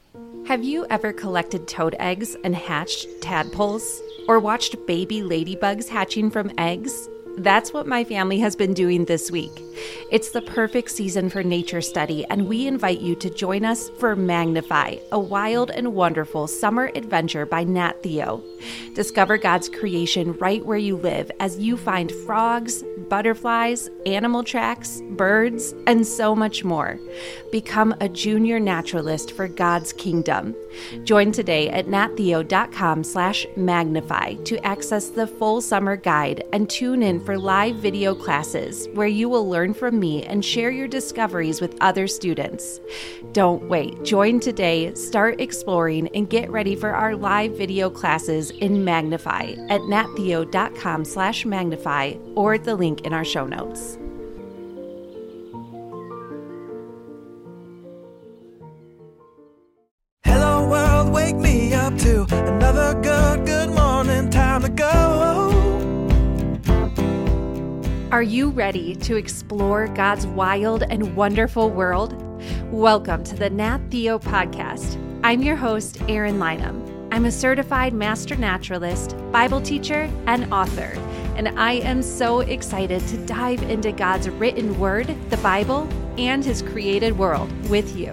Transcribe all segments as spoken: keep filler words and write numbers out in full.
Have you ever collected toad eggs and hatched tadpoles? Or watched baby ladybugs hatching from eggs? That's what my family has been doing this week. It's the perfect season for nature study, and we invite you to join us for Magnify, a wild and wonderful summer adventure by Nat Theo. Discover God's creation right where you live as you find frogs, butterflies, animal tracks, birds, and so much more. Become a junior naturalist for God's kingdom. Join today at nattheo.com slash magnify to access the full summer guide and tune in for live video classes where you will learn from me and share your discoveries with other students. Don't wait. Join today, start exploring, and get ready for our live video classes in Magnify at nattheo.com slash magnify or the link in our show notes. Hello world, wake me up to another good, good morning, time to go. Are you ready to explore God's wild and wonderful world? Welcome to the Nat Theo Podcast. I'm your host, Erin Lynham. I'm a certified master naturalist, Bible teacher, and author, and I am so excited to dive into God's written word, the Bible, and His created world with you.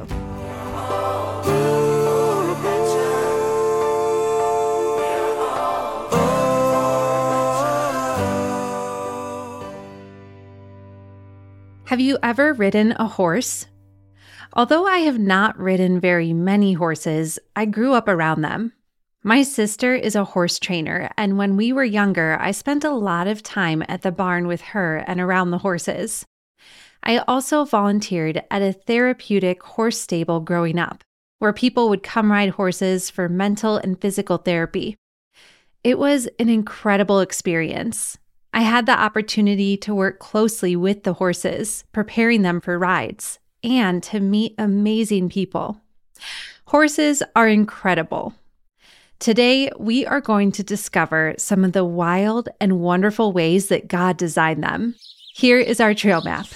Have you ever ridden a horse? Although I have not ridden very many horses, I grew up around them. My sister is a horse trainer, and when we were younger, I spent a lot of time at the barn with her and around the horses. I also volunteered at a therapeutic horse stable growing up, where people would come ride horses for mental and physical therapy. It was an incredible experience. I had the opportunity to work closely with the horses, preparing them for rides, and to meet amazing people. Horses are incredible. Today, we are going to discover some of the wild and wonderful ways that God designed them. Here is our trail map.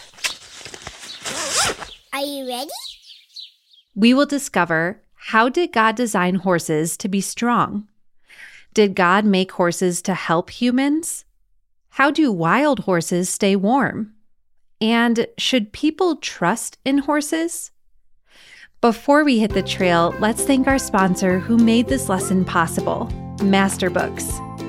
Are you ready? We will discover, how did God design horses to be strong? Did God make horses to help humans? How do wild horses stay warm? And should people trust in horses? Before we hit the trail, let's thank our sponsor who made this lesson possible, Masterbooks.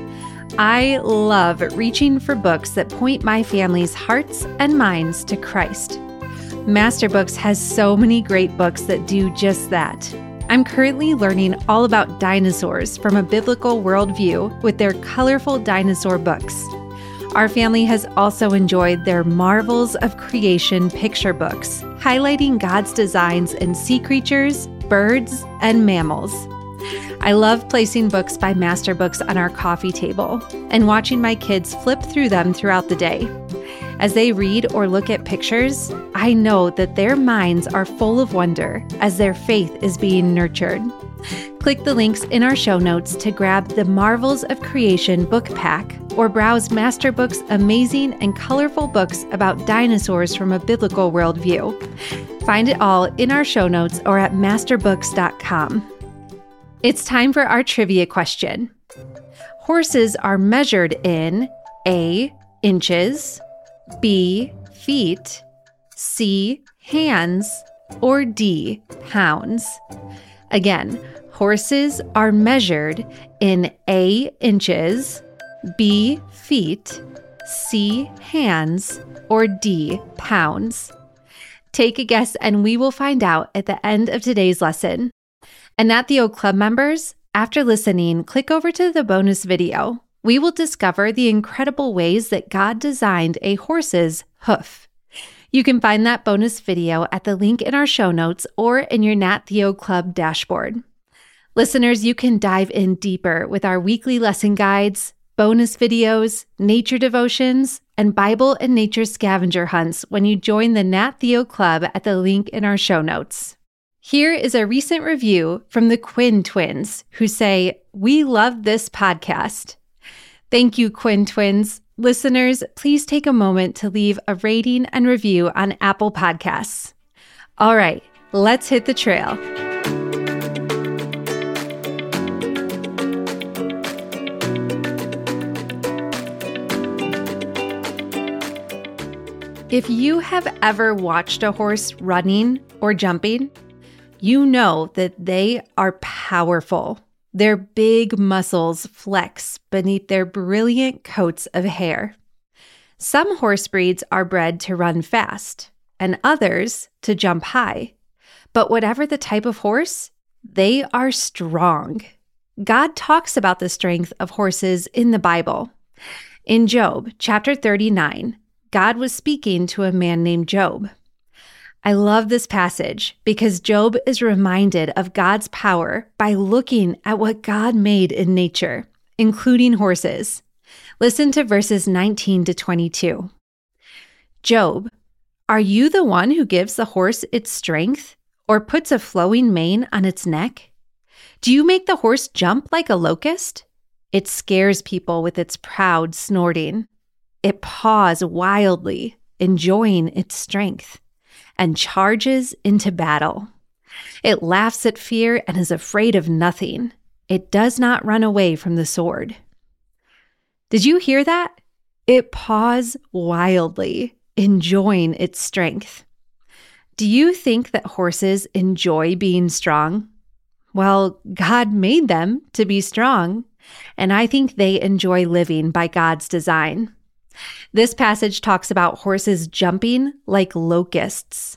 I love reaching for books that point my family's hearts and minds to Christ. Masterbooks has so many great books that do just that. I'm currently learning all about dinosaurs from a biblical worldview with their colorful dinosaur books. Our family has also enjoyed their Marvels of Creation picture books, highlighting God's designs in sea creatures, birds, and mammals. I love placing books by Masterbooks on our coffee table and watching my kids flip through them throughout the day. As they read or look at pictures, I know that their minds are full of wonder as their faith is being nurtured. Click the links in our show notes to grab the Marvels of Creation book pack or browse Masterbooks' amazing and colorful books about dinosaurs from a biblical worldview. Find it all in our show notes or at masterbooks dot com. It's time for our trivia question. Horses are measured in A, inches, B, feet, C, hands, or D, pounds. Again, horses are measured in A, inches, B, feet, C, hands, or D, pounds. Take a guess and we will find out at the end of today's lesson. And Nat Theo Club members, after listening, click over to the bonus video. We will discover the incredible ways that God designed a horse's hoof. You can find that bonus video at the link in our show notes or in your Nat Theo Club dashboard. Listeners, you can dive in deeper with our weekly lesson guides, bonus videos, nature devotions, and Bible and nature scavenger hunts when you join the Nat Theo Club at the link in our show notes. Here is a recent review from the Quinn twins who say, "We love this podcast." Thank you, Quinn twins. Listeners, please take a moment to leave a rating and review on Apple Podcasts. All right, let's hit the trail. If you have ever watched a horse running or jumping, you know that they are powerful. Their big muscles flex beneath their brilliant coats of hair. Some horse breeds are bred to run fast, and others to jump high. But whatever the type of horse, they are strong. God talks about the strength of horses in the Bible. In Job chapter thirty-nine, God was speaking to a man named Job. I love this passage because Job is reminded of God's power by looking at what God made in nature, including horses. Listen to verses nineteen to twenty-two. Job, are you the one who gives the horse its strength or puts a flowing mane on its neck? Do you make the horse jump like a locust? It scares people with its proud snorting. It paws wildly, enjoying its strength, and charges into battle. It laughs at fear and is afraid of nothing. It does not run away from the sword. Did you hear that? It paws wildly, enjoying its strength. Do you think that horses enjoy being strong? Well, God made them to be strong, and I think they enjoy living by God's design. This passage talks about horses jumping like locusts.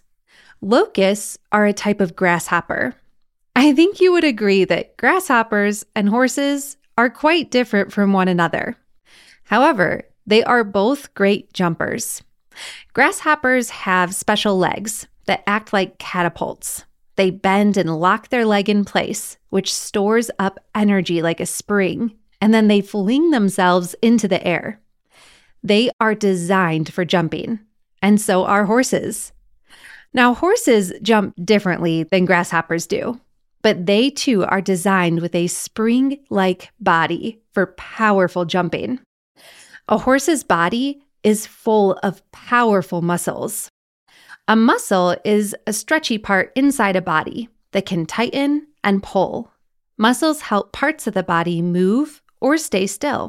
Locusts are a type of grasshopper. I think you would agree that grasshoppers and horses are quite different from one another. However, they are both great jumpers. Grasshoppers have special legs that act like catapults. They bend and lock their leg in place, which stores up energy like a spring, and then they fling themselves into the air. They are designed for jumping, and so are horses. Now, horses jump differently than grasshoppers do, but they too are designed with a spring-like body for powerful jumping. A horse's body is full of powerful muscles. A muscle is a stretchy part inside a body that can tighten and pull. Muscles help parts of the body move or stay still.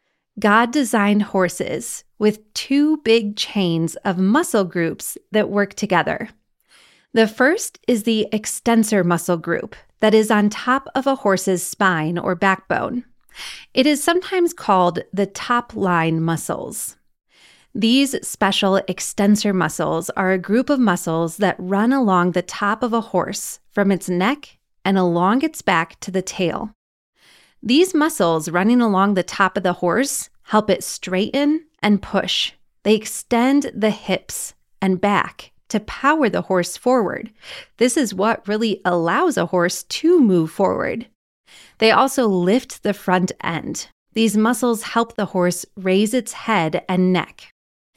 God designed horses with two big chains of muscle groups that work together. The first is the extensor muscle group that is on top of a horse's spine or backbone. It is sometimes called the top line muscles. These special extensor muscles are a group of muscles that run along the top of a horse from its neck and along its back to the tail. These muscles running along the top of the horse help it straighten and push. They extend the hips and back to power the horse forward. This is what really allows a horse to move forward. They also lift the front end. These muscles help the horse raise its head and neck.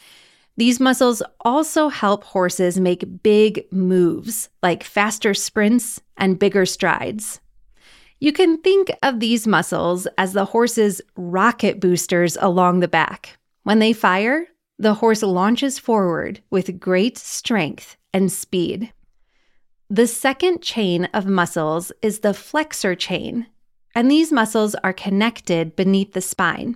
These muscles also help horses make big moves, like faster sprints and bigger strides. You can think of these muscles as the horse's rocket boosters along the back. When they fire, the horse launches forward with great strength and speed. The second chain of muscles is the flexor chain, and these muscles are connected beneath the spine.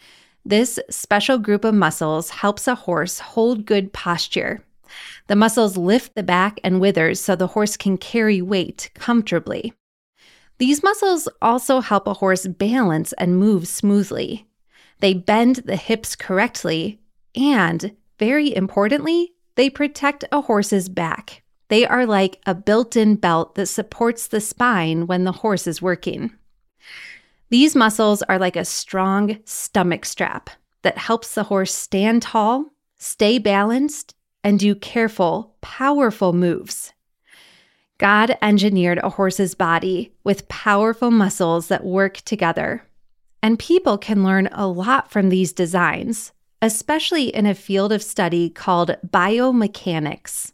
This special group of muscles helps a horse hold good posture. The muscles lift the back and withers so the horse can carry weight comfortably. These muscles also help a horse balance and move smoothly. They bend the hips correctly, and, very importantly, they protect a horse's back. They are like a built-in belt that supports the spine when the horse is working. These muscles are like a strong stomach strap that helps the horse stand tall, stay balanced, and do careful, powerful moves. God engineered a horse's body with powerful muscles that work together. And people can learn a lot from these designs, especially in a field of study called biomechanics.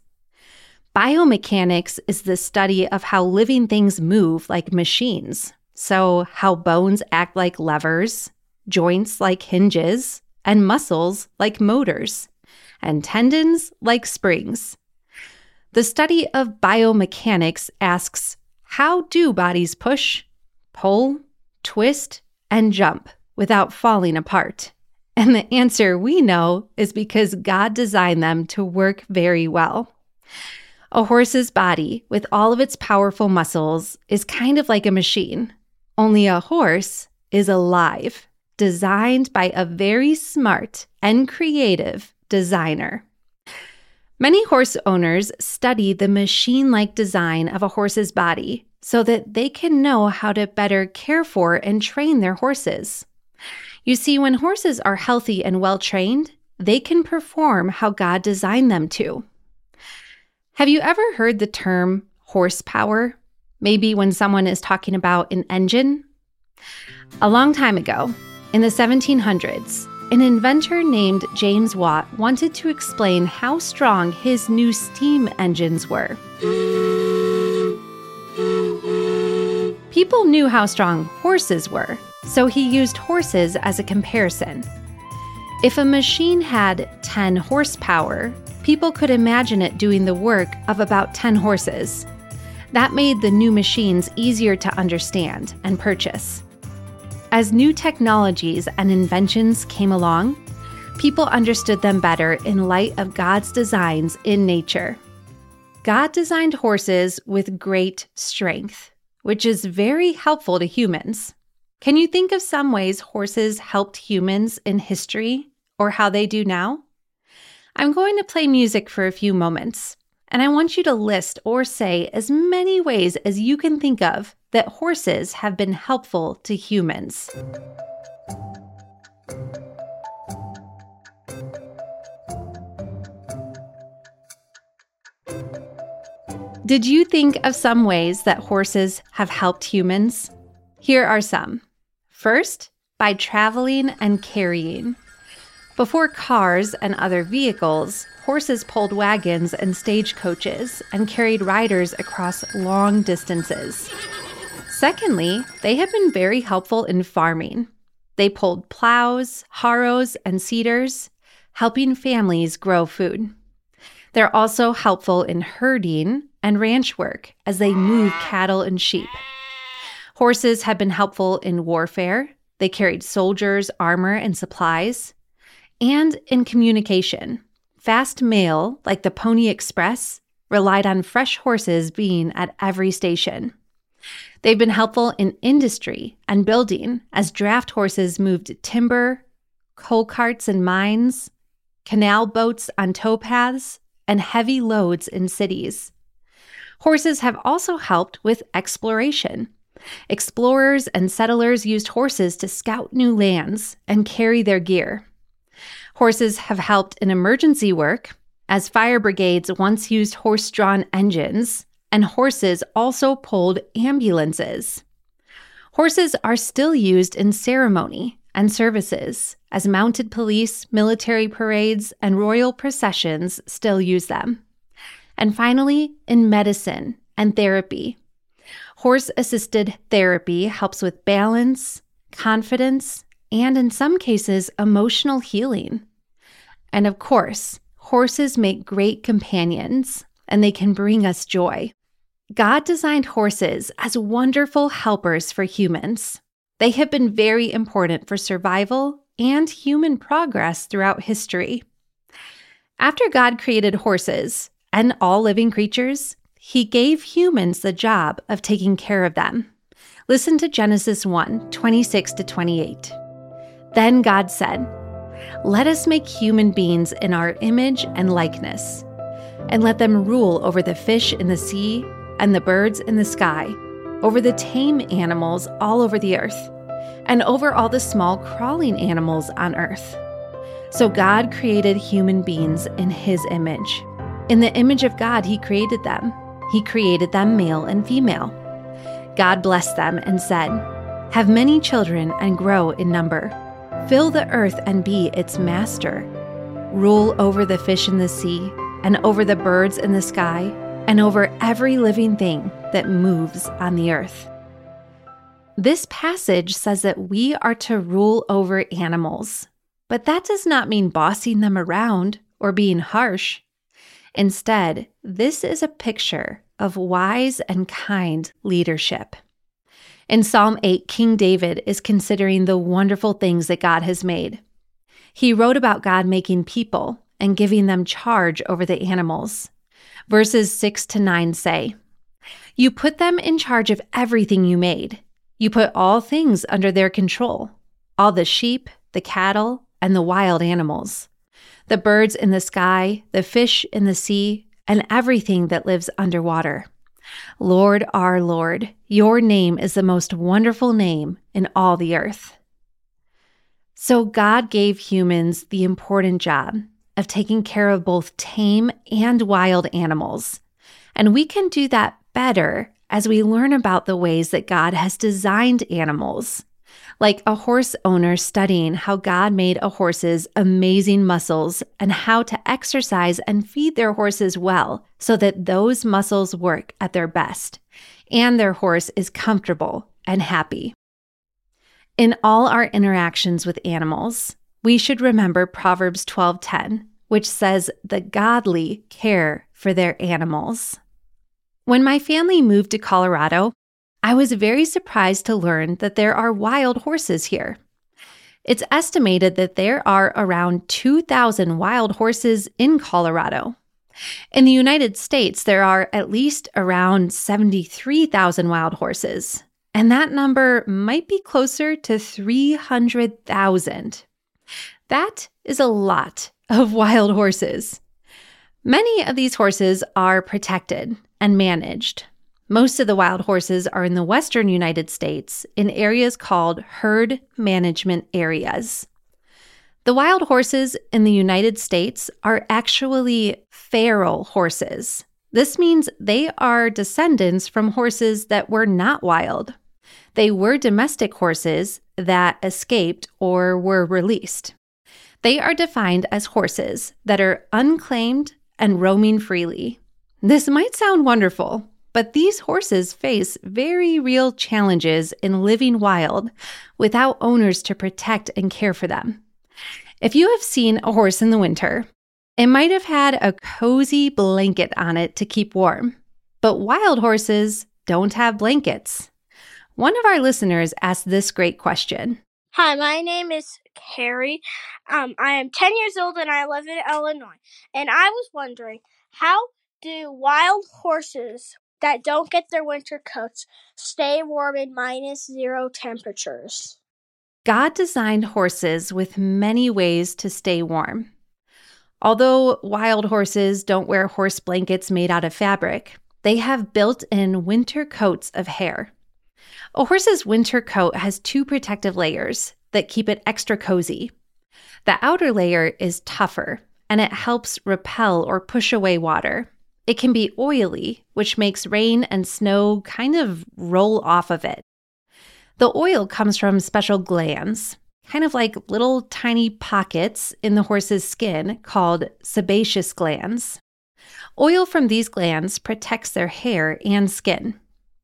Biomechanics is the study of how living things move like machines. So how bones act like levers, joints like hinges, and muscles like motors, and tendons like springs. The study of biomechanics asks, how do bodies push, pull, twist, and jump without falling apart? And the answer we know is because God designed them to work very well. A horse's body, with all of its powerful muscles, is kind of like a machine. Only a horse is alive, designed by a very smart and creative designer. Many horse owners study the machine-like design of a horse's body so that they can know how to better care for and train their horses. You see, when horses are healthy and well-trained, they can perform how God designed them to. Have you ever heard the term horsepower? Maybe when someone is talking about an engine? A long time ago, in the seventeen hundreds, an inventor named James Watt wanted to explain how strong his new steam engines were. People knew how strong horses were, so he used horses as a comparison. If a machine had ten horsepower, people could imagine it doing the work of about ten horses. That made the new machines easier to understand and purchase. As new technologies and inventions came along, people understood them better in light of God's designs in nature. God designed horses with great strength, which is very helpful to humans. Can you think of some ways horses helped humans in history or how they do now? I'm going to play music for a few moments, and I want you to list or say as many ways as you can think of that horses have been helpful to humans. Did you think of some ways that horses have helped humans? Here are some. First, by traveling and carrying. Before cars and other vehicles, horses pulled wagons and stagecoaches and carried riders across long distances. Secondly, they have been very helpful in farming. They pulled plows, harrows, and seeders, helping families grow food. They're also helpful in herding and ranch work as they move cattle and sheep. Horses have been helpful in warfare. They carried soldiers, armor, and supplies. And in communication. Fast mail, like the Pony Express, relied on fresh horses being at every station. They've been helpful in industry and building as draft horses moved timber, coal carts in mines, canal boats on towpaths, and heavy loads in cities. Horses have also helped with exploration. Explorers and settlers used horses to scout new lands and carry their gear. Horses have helped in emergency work, as fire brigades once used horse-drawn engines, and horses also pulled ambulances. Horses are still used in ceremony and services, as mounted police, military parades, and royal processions still use them. And finally, in medicine and therapy. Horse-assisted therapy helps with balance, confidence, and in some cases, emotional healing. And of course, horses make great companions, and they can bring us joy. God designed horses as wonderful helpers for humans. They have been very important for survival and human progress throughout history. After God created horses and all living creatures, He gave humans the job of taking care of them. Listen to Genesis one, twenty-six to twenty-eight. Then God said, "Let us make human beings in our image and likeness, and let them rule over the fish in the sea and the birds in the sky, over the tame animals all over the earth, and over all the small crawling animals on earth." So God created human beings in His image. In the image of God, He created them. He created them male and female. God blessed them and said, "Have many children and grow in number. Fill the earth and be its master. Rule over the fish in the sea, and over the birds in the sky, and over every living thing that moves on the earth." This passage says that we are to rule over animals, but that does not mean bossing them around or being harsh. Instead, this is a picture of wise and kind leadership. In Psalm eight, King David is considering the wonderful things that God has made. He wrote about God making people and giving them charge over the animals. Verses six to nine say, "You put them in charge of everything you made. You put all things under their control, all the sheep, the cattle, and the wild animals, the birds in the sky, the fish in the sea, and everything that lives underwater. Lord, our Lord, your name is the most wonderful name in all the earth." So God gave humans the important job of taking care of both tame and wild animals. And we can do that better as we learn about the ways that God has designed animals, like a horse owner studying how God made a horse's amazing muscles and how to exercise and feed their horses well so that those muscles work at their best and their horse is comfortable and happy. In all our interactions with animals, we should remember Proverbs twelve ten, which says the godly care for their animals. When my family moved to Colorado, I was very surprised to learn that there are wild horses here. It's estimated that there are around two thousand wild horses in Colorado. In the United States, there are at least around seventy-three thousand wild horses, and that number might be closer to three hundred thousand. That is a lot of wild horses. Many of these horses are protected and managed. Most of the wild horses are in the western United States in areas called herd management areas. The wild horses in the United States are actually feral horses. This means they are descendants from horses that were not wild. They were domestic horses that escaped or were released. They are defined as horses that are unclaimed and roaming freely. This might sound wonderful, but these horses face very real challenges in living wild without owners to protect and care for them. If you have seen a horse in the winter, it might have had a cozy blanket on it to keep warm, but wild horses don't have blankets. One of our listeners asked this great question. Hi, my name is Carrie. Um, I am ten years old and I live in Illinois. And I was wondering, how do wild horses that don't get their winter coats stay warm in minus zero temperatures? God designed horses with many ways to stay warm. Although wild horses don't wear horse blankets made out of fabric, they have built-in winter coats of hair. A horse's winter coat has two protective layers that keep it extra cozy. The outer layer is tougher, and it helps repel or push away water. It can be oily, which makes rain and snow kind of roll off of it. The oil comes from special glands, kind of like little tiny pockets in the horse's skin called sebaceous glands. Oil from these glands protects their hair and skin.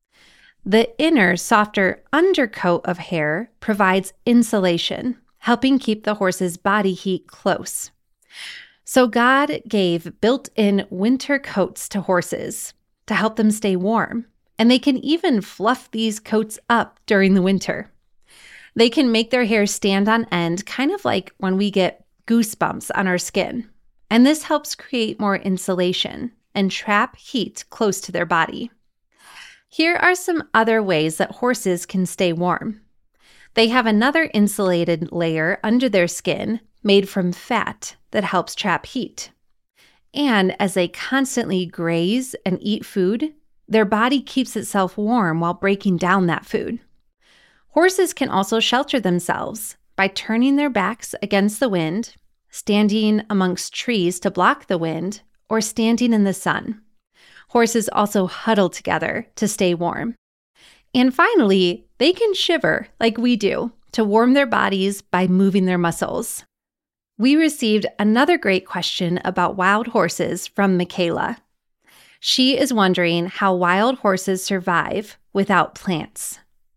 The inner, softer undercoat of hair provides insulation, helping keep the horse's body heat close. So God gave built-in winter coats to horses to help them stay warm, and they can even fluff these coats up during the winter. They can make their hair stand on end, kind of like when we get goosebumps on our skin, and this helps create more insulation and trap heat close to their body. Here are some other ways that horses can stay warm. They have another insulated layer under their skin made from fat that helps trap heat. And as they constantly graze and eat food, their body keeps itself warm while breaking down that food. Horses can also shelter themselves by turning their backs against the wind, standing amongst trees to block the wind, or standing in the sun. Horses also huddle together to stay warm. And finally, they can shiver like we do to warm their bodies by moving their muscles. We received another great question about wild horses from Michaela. She is wondering how wild horses survive without plants.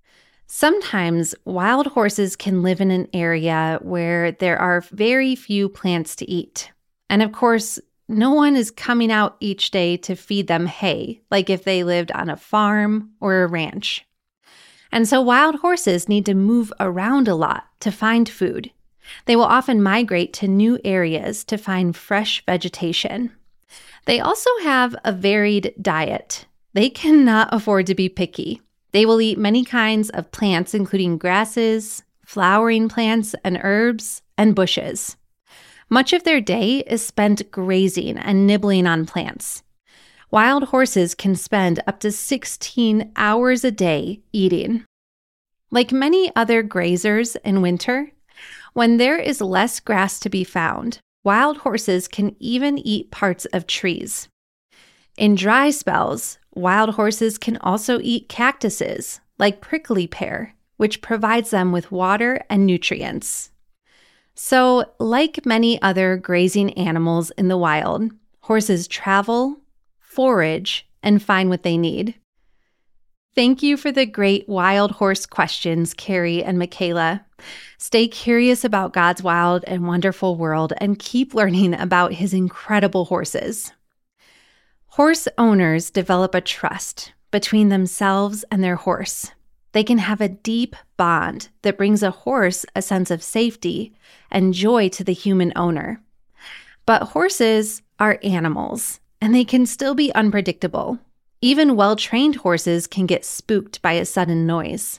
Sometimes wild horses can live in an area where there are very few plants to eat. And of course, no one is coming out each day to feed them hay, like if they lived on a farm or a ranch. And so wild horses need to move around a lot to find food. They will often migrate to new areas to find fresh vegetation. They also have a varied diet. They cannot afford to be picky. They will eat many kinds of plants, including grasses, flowering plants, and herbs, and bushes. Much of their day is spent grazing and nibbling on plants. Wild horses can spend up to sixteen hours a day eating. Like many other grazers in winter, when there is less grass to be found, wild horses can even eat parts of trees. In dry spells, wild horses can also eat cactuses, like prickly pear, which provides them with water and nutrients. So, like many other grazing animals in the wild, horses travel, forage, and find what they need. Thank you for the great wild horse questions, Carrie and Michaela. Stay curious about God's wild and wonderful world and keep learning about his incredible horses. Horse owners develop a trust between themselves and their horse. They can have a deep bond that brings a horse a sense of safety and joy to the human owner. But horses are animals, and they can still be unpredictable. Even well-trained horses can get spooked by a sudden noise.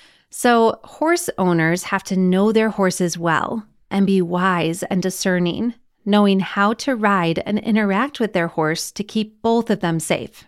So horse owners have to know their horses well and be wise and discerning, knowing how to ride and interact with their horse to keep both of them safe.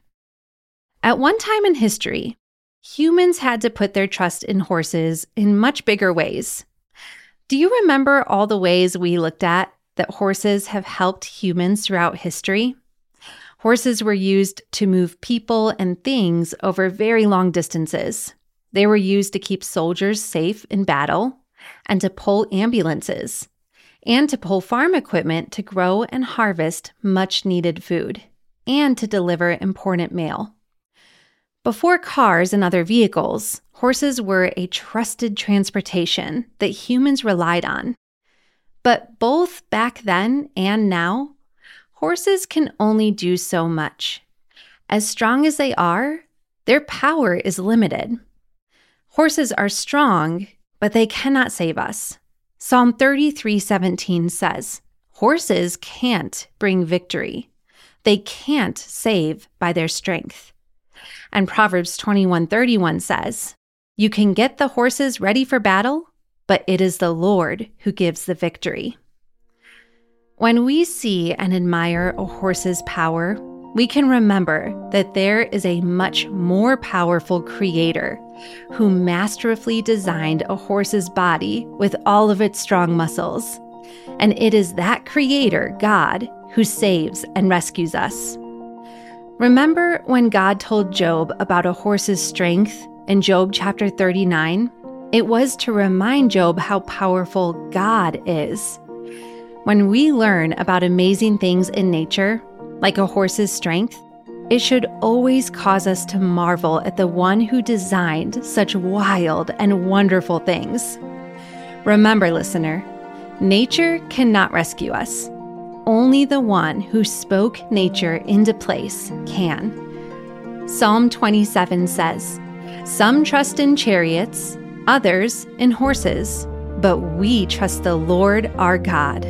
At one time in history, humans had to put their trust in horses in much bigger ways. Do you remember all the ways we looked at that horses have helped humans throughout history? Horses were used to move people and things over very long distances. They were used to keep soldiers safe in battle and to pull ambulances and to pull farm equipment to grow and harvest much-needed food and to deliver important mail. Before cars and other vehicles, horses were a trusted transportation that humans relied on. But both back then and now, horses can only do so much. As strong as they are, their power is limited. Horses are strong, but they cannot save us. Psalm thirty-three seventeen says, "Horses can't bring victory. They can't save by their strength." And Proverbs twenty-one thirty-one says, "You can get the horses ready for battle, but it is the Lord who gives the victory." When we see and admire a horse's power, we can remember that there is a much more powerful creator who masterfully designed a horse's body with all of its strong muscles. And it is that creator, God, who saves and rescues us. Remember when God told Job about a horse's strength in Job chapter thirty-nine? It was to remind Job how powerful God is. When we learn about amazing things in nature, like a horse's strength, it should always cause us to marvel at the one who designed such wild and wonderful things. Remember, listener, nature cannot rescue us. Only the one who spoke nature into place can. Psalm twenty-seven says, "Some trust in chariots, others in horses, but we trust the Lord our God."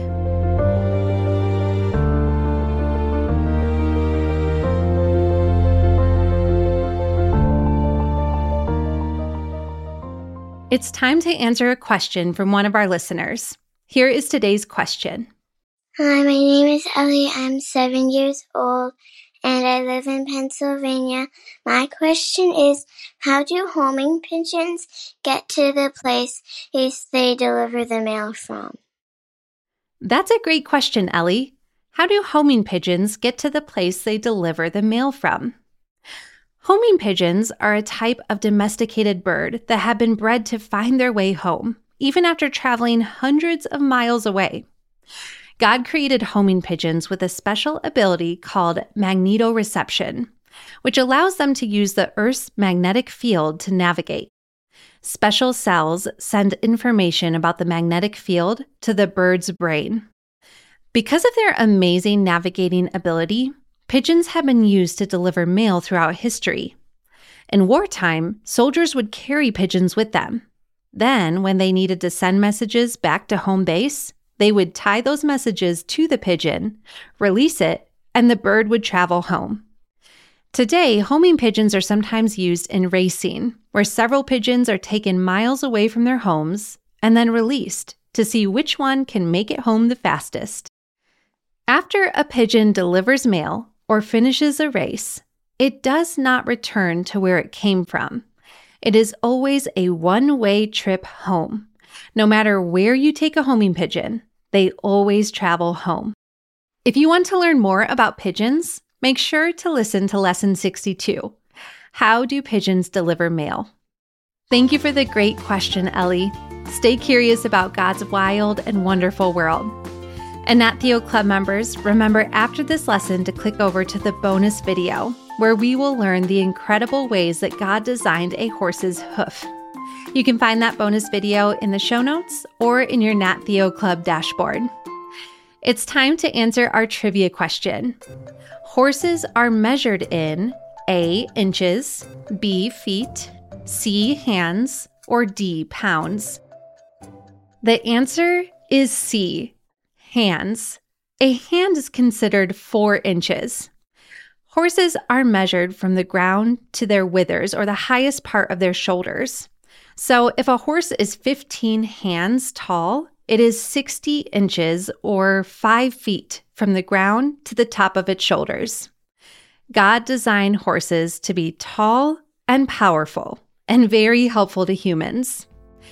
It's time to answer a question from one of our listeners. Here is today's question. Hi, my name is Ellie. I'm seven years old and I live in Pennsylvania. My question is, how do homing pigeons get to the place they deliver the mail from? That's a great question, Ellie. How do homing pigeons get to the place they deliver the mail from? Homing pigeons are a type of domesticated bird that have been bred to find their way home, even after traveling hundreds of miles away. God created homing pigeons with a special ability called magnetoreception, which allows them to use the Earth's magnetic field to navigate. Special cells send information about the magnetic field to the bird's brain. Because of their amazing navigating ability, pigeons have been used to deliver mail throughout history. In wartime, soldiers would carry pigeons with them. Then, when they needed to send messages back to home base, they would tie those messages to the pigeon, release it, and the bird would travel home. Today, homing pigeons are sometimes used in racing, where several pigeons are taken miles away from their homes and then released to see which one can make it home the fastest. After a pigeon delivers mail or finishes a race, it does not return to where it came from. It is always a one-way trip home. No matter where you take a homing pigeon, they always travel home. If you want to learn more about pigeons, make sure to listen to Lesson sixty-two, How Do Pigeons Deliver Mail? Thank you for the great question, Ellie. Stay curious about God's wild and wonderful world. And Nat Theo Club members, remember after this lesson to click over to the bonus video, where we will learn the incredible ways that God designed a horse's hoof. You can find that bonus video in the show notes or in your Nat Theo Club dashboard. It's time to answer our trivia question. Horses are measured in A, inches, B, feet, C, hands, or D, pounds. The answer is C, hands. A hand is considered four inches. Horses are measured from the ground to their withers, or the highest part of their shoulders. So if a horse is fifteen hands tall, it is sixty inches or five feet from the ground to the top of its shoulders. God designed horses to be tall and powerful and very helpful to humans.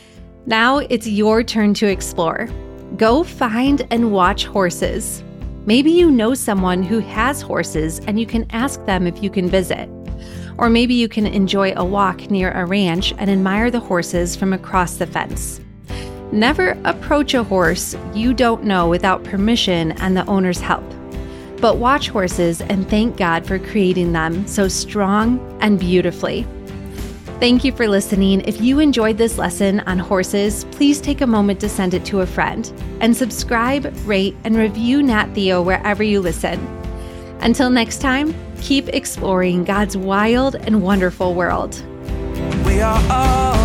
Now it's your turn to explore. Go find and watch horses. Maybe you know someone who has horses and you can ask them if you can visit. Or maybe you can enjoy a walk near a ranch and admire the horses from across the fence. Never approach a horse you don't know without permission and the owner's help. But watch horses and thank God for creating them so strong and beautifully. Thank you for listening. If you enjoyed this lesson on horses, please take a moment to send it to a friend. And subscribe, rate, and review Nat Theo wherever you listen. Until next time, keep exploring God's wild and wonderful world. We are all